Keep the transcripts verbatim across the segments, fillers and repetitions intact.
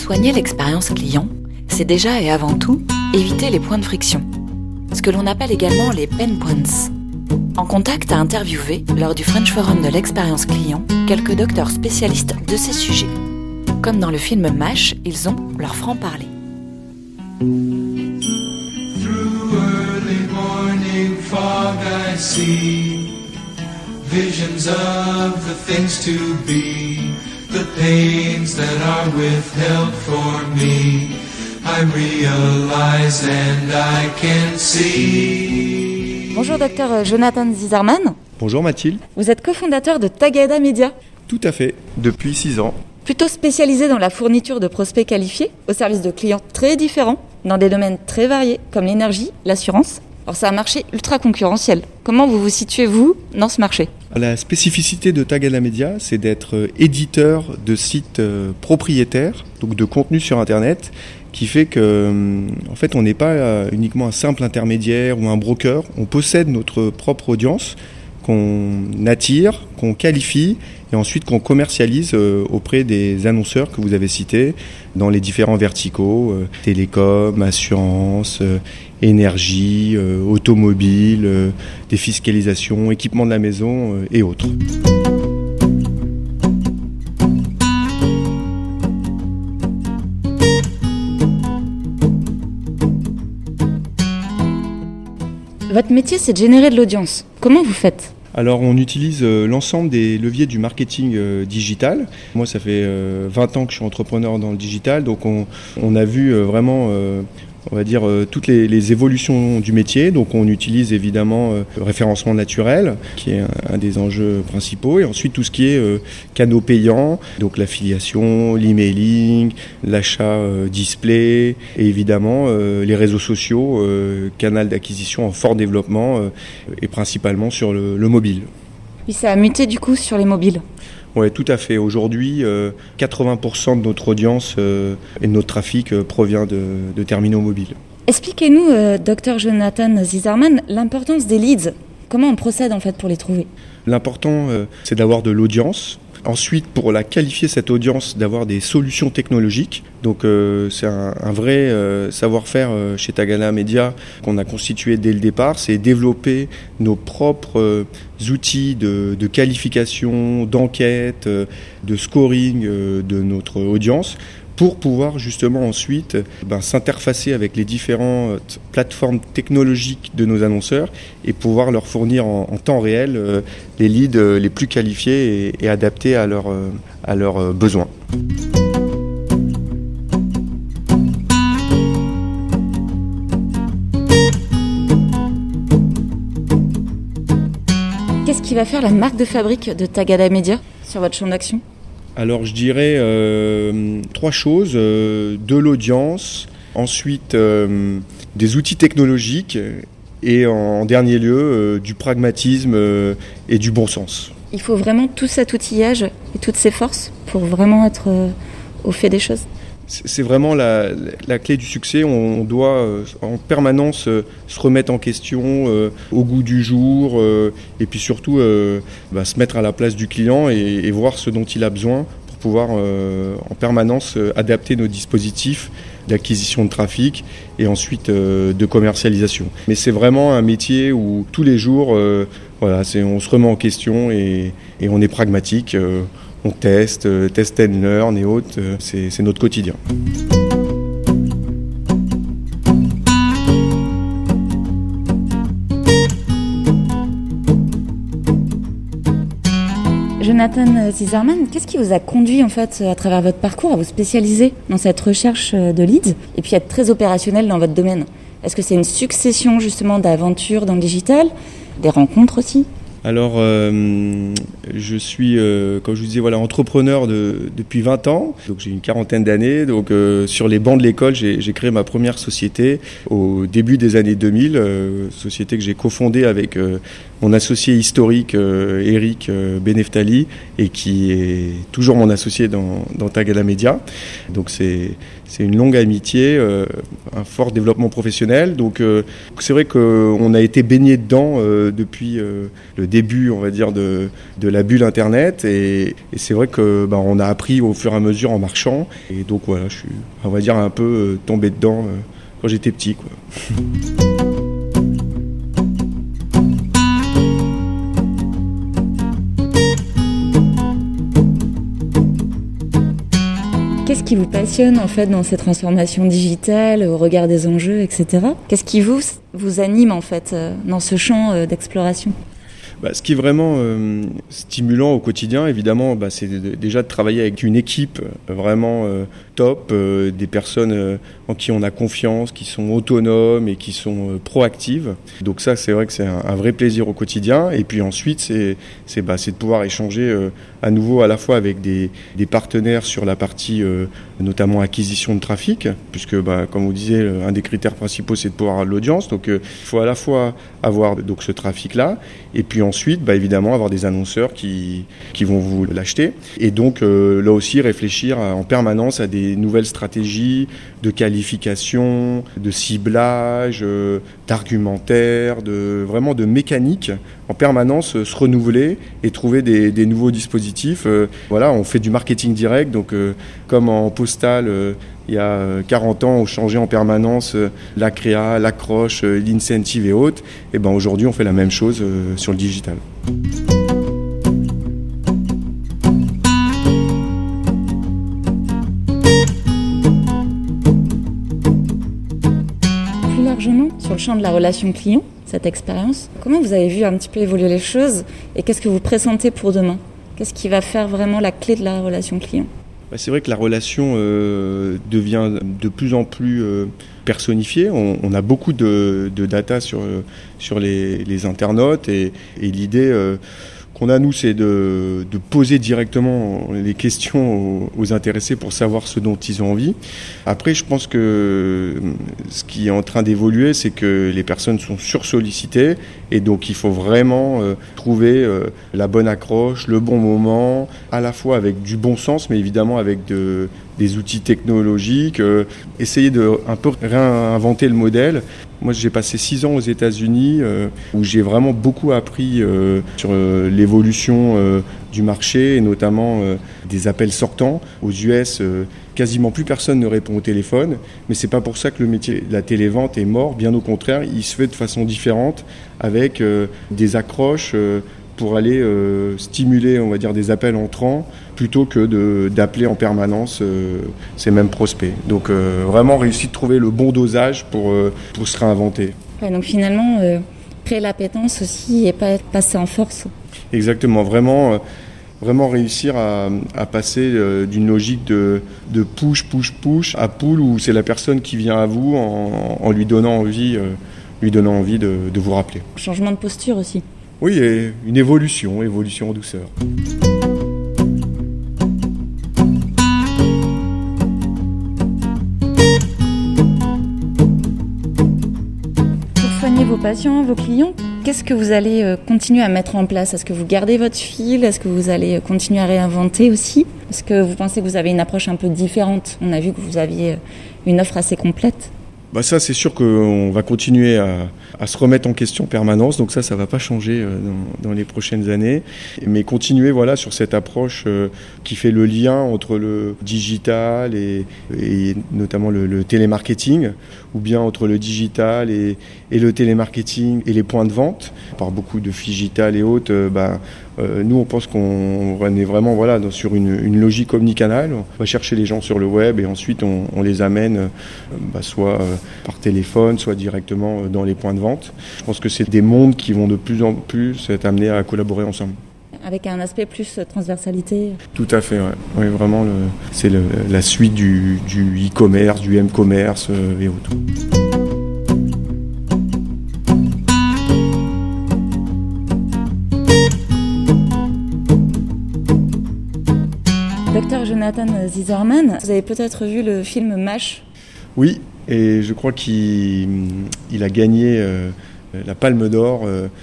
Soigner l'expérience client, c'est déjà et avant tout éviter les points de friction, ce que l'on appelle également les pain points. En Contact a interviewé, lors du French Forum de l'expérience client, quelques docteurs spécialistes de ces sujets. Comme dans le film MASH, ils ont leur franc-parler. Through early morning fog I see visions of the things to be, the pains that are withheld for me. I realize and I can see. Bonjour docteur Jonathan Zizerman. Bonjour Mathilde. Vous êtes cofondateur de Tagada Media. Tout à fait, depuis six ans. Plutôt spécialisé dans la fourniture de prospects qualifiés au service de clients très différents, dans des domaines très variés comme l'énergie, l'assurance. Alors c'est un marché ultra concurrentiel. Comment vous vous situez, vous, dans ce marché ? La spécificité de Tagada Media, c'est d'être éditeur de sites propriétaires, donc de contenu sur Internet, qui fait que, en fait, on n'est pas uniquement un simple intermédiaire ou un broker. On possède notre propre audience qu'on attire, qu'on qualifie et ensuite qu'on commercialise auprès des annonceurs que vous avez cités dans les différents verticaux, euh, télécom, assurance, euh, énergie, euh, automobile, euh, défiscalisation, équipement de la maison euh, et autres. Votre métier, c'est de générer de l'audience. Comment vous faites ? Alors on utilise euh, l'ensemble des leviers du marketing euh, digital. Moi ça fait euh, vingt ans que je suis entrepreneur dans le digital, donc on, on a vu euh, vraiment euh, on va dire euh, toutes les, les évolutions du métier. Donc on utilise évidemment euh, le référencement naturel qui est un, un des enjeux principaux, et ensuite tout ce qui est euh, canaux payants, donc l'affiliation, l'emailing, l'achat euh, display et évidemment euh, les réseaux sociaux, euh, canal d'acquisition en fort développement euh, et principalement sur le, le mobile. Oui, ça a muté du coup sur les mobiles. Oui, tout à fait. Aujourd'hui, euh, quatre-vingts pour cent de notre audience euh, et de notre trafic euh, provient de, de terminaux mobiles. Expliquez-nous, euh, docteur Jonathan Zizerman, l'importance des leads. Comment on procède en fait pour les trouver ? L'important, euh, c'est d'avoir de l'audience. Ensuite, pour la qualifier, cette audience, d'avoir des solutions technologiques. Donc, euh, c'est un, un vrai euh, savoir-faire euh, chez Tagada Media qu'on a constitué dès le départ. C'est développer nos propres euh, outils de, de qualification, d'enquête, euh, de scoring euh, de notre audience, pour pouvoir justement ensuite ben, s'interfacer avec les différentes plateformes technologiques de nos annonceurs et pouvoir leur fournir en, en temps réel euh, les leads euh, les plus qualifiés et, et adaptés à, leur, euh, à leurs euh, besoins. Qu'est-ce qui va faire la marque de fabrique de Tagada Media sur votre champ d'action ? Alors je dirais euh, trois choses, euh, de l'audience, ensuite euh, des outils technologiques et en dernier lieu euh, du pragmatisme euh, et du bon sens. Il faut vraiment tout cet outillage et toutes ces forces pour vraiment être euh, au fait des choses. C'est vraiment la, la clé du succès. On doit euh, en permanence euh, se remettre en question euh, au goût du jour euh, et puis surtout euh, bah, se mettre à la place du client et, et voir ce dont il a besoin pour pouvoir euh, en permanence euh, adapter nos dispositifs d'acquisition de trafic et ensuite euh, de commercialisation. Mais c'est vraiment un métier où tous les jours, euh, voilà, c'est, on se remet en question et, et on est pragmatique. Euh, On teste, euh, test and learn et autres, euh, c'est, c'est notre quotidien. Jonathan Zizerman, qu'est-ce qui vous a conduit en fait à travers votre parcours à vous spécialiser dans cette recherche de leads et puis être très opérationnel dans votre domaine ? Est-ce que c'est une succession justement d'aventures dans le digital, des rencontres aussi ? Alors, euh, je suis, euh, comme je vous disais, voilà, entrepreneur de, depuis vingt ans. Donc, j'ai une quarantaine d'années. Donc, euh, sur les bancs de l'école, j'ai, j'ai créé ma première société au début des années deux mille. Euh, société que j'ai cofondée avec euh, mon associé historique, euh, Eric euh, Beneftali, et qui est toujours mon associé dans, dans Tagala Media. Donc c'est, c'est une longue amitié, euh, un fort développement professionnel. Donc euh, c'est vrai qu'on a été baigné dedans euh, depuis euh, le début, on va dire, de, de la bulle Internet. Et, et c'est vrai que bah, on a appris au fur et à mesure en marchant. Et donc voilà, je suis, on va dire, un peu euh, tombé dedans euh, quand j'étais petit, quoi. Qu'est-ce qui vous passionne en fait dans ces transformations digitales, au regard des enjeux, et cetera. Qu'est-ce qui vous, vous anime en fait dans ce champ d'exploration ? Bah, ce qui est vraiment euh, stimulant au quotidien, évidemment, bah, c'est de, déjà de travailler avec une équipe euh, vraiment euh, top, euh, des personnes euh, en qui on a confiance, qui sont autonomes et qui sont euh, proactives. Donc ça, c'est vrai que c'est un, un vrai plaisir au quotidien. Et puis ensuite, c'est, c'est, bah, c'est de pouvoir échanger euh, à nouveau à la fois avec des, des partenaires sur la partie euh, notamment acquisition de trafic, puisque bah, comme vous disiez, un des critères principaux, c'est de pouvoir avoir de l'audience. Donc euh, il faut à la fois avoir donc, ce trafic-là, et puis ensuite, bah, évidemment, avoir des annonceurs qui, qui vont vous l'acheter. Et donc, euh, là aussi, réfléchir à, en permanence à des nouvelles stratégies de qualification, de ciblage, euh, d'argumentaire, de, vraiment de mécanique, en permanence euh, se renouveler et trouver des, des nouveaux dispositifs. Euh, voilà, on fait du marketing direct, donc euh, comme en postal, euh, il y a quarante ans, on changeait en permanence euh, la créa, l'accroche, euh, l'incentive et autres. Et ben aujourd'hui, on fait la même chose euh, sur le digital. Plus largement, sur le champ de la relation client, cette expérience, comment vous avez vu un petit peu évoluer les choses et qu'est-ce que vous pressentez pour demain ? Qu'est-ce qui va faire vraiment la clé de la relation client ? C'est vrai que la relation euh, devient de plus en plus euh, personnifiée. On, on a beaucoup de, de data sur, sur les, les internautes et, et l'idée euh, qu'on a, nous, c'est de, de poser directement les questions aux, aux intéressés pour savoir ce dont ils ont envie. Après, je pense que ce qui est en train d'évoluer, c'est que les personnes sont sursollicitées et donc il faut vraiment euh, trouver euh, la bonne accroche, le bon moment, à la fois avec du bon sens, mais évidemment avec de, des outils technologiques, euh, essayer de un peu réinventer le modèle. Moi, j'ai passé six ans aux États-Unis euh, où j'ai vraiment beaucoup appris euh, sur euh, l'évolution euh, du marché et notamment euh, des appels sortants. Aux U S, euh, quasiment plus personne ne répond au téléphone, mais c'est pas pour ça que le métier de la télévente est mort. Bien au contraire, il se fait de façon différente avec euh, des accroches euh, pour aller euh, stimuler, on va dire, des appels entrants plutôt que de, d'appeler en permanence euh, ces mêmes prospects. Donc euh, vraiment réussir de trouver le bon dosage pour, euh, pour se réinventer. Ouais, donc finalement, euh, créer l'appétence aussi et pas être passé en force. Exactement, vraiment, euh, vraiment réussir à, à passer euh, d'une logique de, de push, push, push à pull où c'est la personne qui vient à vous en, en lui donnant envie, euh, lui donnant envie de, de vous rappeler. Changement de posture aussi. Oui, et une évolution, évolution en douceur. Pour soigner vos patients, vos clients, qu'est-ce que vous allez continuer à mettre en place ? Est-ce que vous gardez votre fil ? Est-ce que vous allez continuer à réinventer aussi ? Est-ce que vous pensez que vous avez une approche un peu différente ? On a vu que vous aviez une offre assez complète. Bah ça, c'est sûr qu'on va continuer à, à se remettre en question en permanence, donc ça, ça va pas changer dans, dans les prochaines années. Mais continuer, voilà, sur cette approche euh, qui fait le lien entre le digital et, et notamment le, le télémarketing, ou bien entre le digital et, et le télémarketing et les points de vente. Par beaucoup de Figital et autres, euh, bah, euh, nous, on pense qu'on est vraiment, voilà, dans, sur une, une logique omnicanal. On va chercher les gens sur le web et ensuite on, on les amène, euh, bah, soit euh, par téléphone, soit directement dans les points de vente. Je pense que c'est des mondes qui vont de plus en plus être amenés à collaborer ensemble. Avec un aspect plus transversalité. Tout à fait, ouais. Oui, vraiment, le, c'est le, la suite du, du e-commerce, du m-commerce euh, et autres. Docteur Jonathan Zizerman, vous avez peut-être vu le film MASH ? Oui, et je crois qu'il il a gagné euh, la Palme d'Or euh,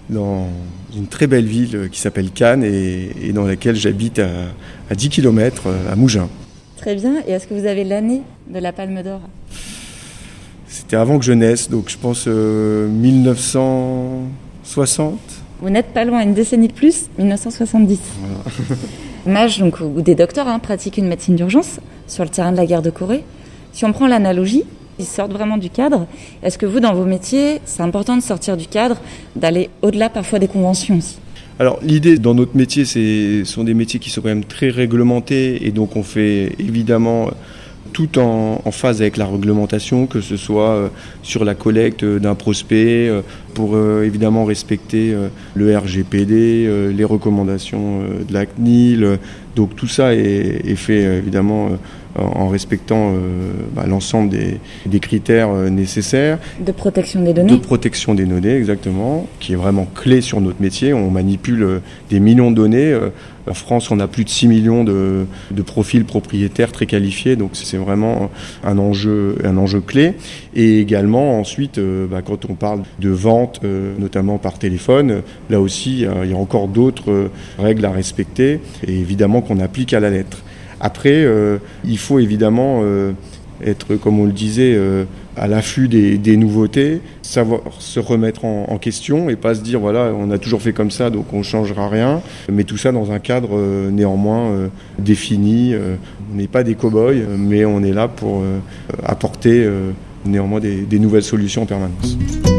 dans une très belle ville qui s'appelle Cannes et, et dans laquelle j'habite à, à dix kilomètres, à Mougins. Très bien. Et est-ce que vous avez l'année de la Palme d'Or ? C'était avant que je naisse, donc je pense euh, mille neuf cent soixante. Vous n'êtes pas loin, une décennie de plus, dix-neuf cent soixante-dix. Voilà. Mages, donc, ou des docteurs, hein, pratiquent une médecine d'urgence sur le terrain de la guerre de Corée. Si on prend l'analogie, ils sortent vraiment du cadre. Est-ce que vous, dans vos métiers, c'est important de sortir du cadre, d'aller au-delà parfois des conventions aussi ? Alors l'idée dans notre métier, ce sont des métiers qui sont quand même très réglementés et donc on fait évidemment tout en, en phase avec la réglementation, que ce soit euh, sur la collecte d'un prospect, euh, pour euh, évidemment respecter euh, le R G P D, euh, les recommandations euh, de la C N I L. Donc tout ça est, est fait euh, évidemment euh, en respectant euh, bah, l'ensemble des, des critères euh, nécessaires. De protection des données. De protection des données, exactement, qui est vraiment clé sur notre métier. On manipule euh, des millions de données. Euh, en France, on a plus de six millions de, de profils propriétaires très qualifiés, donc c'est vraiment un enjeu, un enjeu clé. Et également, ensuite, euh, bah, quand on parle de vente, euh, notamment par téléphone, là aussi, euh, il y a encore d'autres euh, règles à respecter, et évidemment qu'on applique à la lettre. Après, euh, il faut évidemment euh, être, comme on le disait, euh, à l'affût des, des nouveautés, savoir se remettre en, en question et pas se dire voilà, on a toujours fait comme ça, donc on ne changera rien. Mais tout ça dans un cadre euh, néanmoins euh, défini. Euh, on n'est pas des cow-boys, mais on est là pour euh, apporter euh, néanmoins des, des nouvelles solutions en permanence.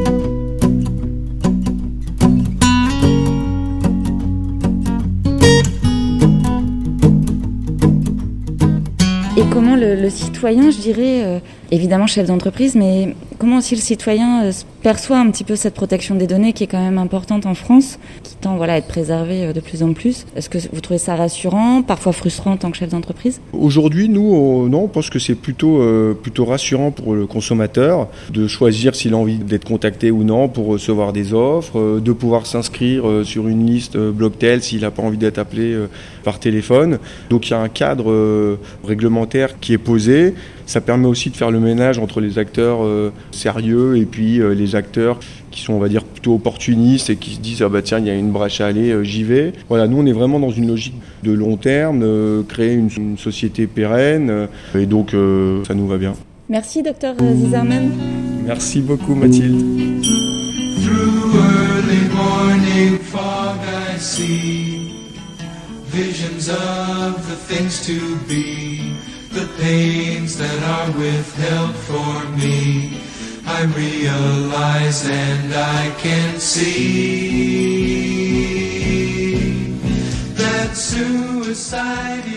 Et comment le, le citoyen, je dirais, euh, évidemment chef d'entreprise, mais comment aussi le citoyen euh, perçoit un petit peu cette protection des données qui est quand même importante en France, qui tend voilà, à être préservée euh, de plus en plus. Est-ce que vous trouvez ça rassurant, parfois frustrant en tant que chef d'entreprise ? Aujourd'hui, nous, on, non, on pense que c'est plutôt, euh, plutôt rassurant pour le consommateur de choisir s'il a envie d'être contacté ou non pour recevoir des offres, euh, de pouvoir s'inscrire euh, sur une liste euh, Blocktel s'il n'a pas envie d'être appelé euh, par téléphone. Donc il y a un cadre euh, réglementaire qui est posé. Ça permet aussi de faire le ménage entre les acteurs euh, sérieux et puis euh, les acteurs qui sont, on va dire, plutôt opportunistes et qui se disent « Ah bah tiens, il y a une brèche à aller, euh, j'y vais ». Voilà, nous, on est vraiment dans une logique de long terme, euh, créer une, une société pérenne euh, et donc euh, ça nous va bien. Merci, docteur Zizerman. Merci beaucoup, Mathilde. Through early morning fog I see visions of the things to be, the pains that are withheld for me. I realize and I can see that suicide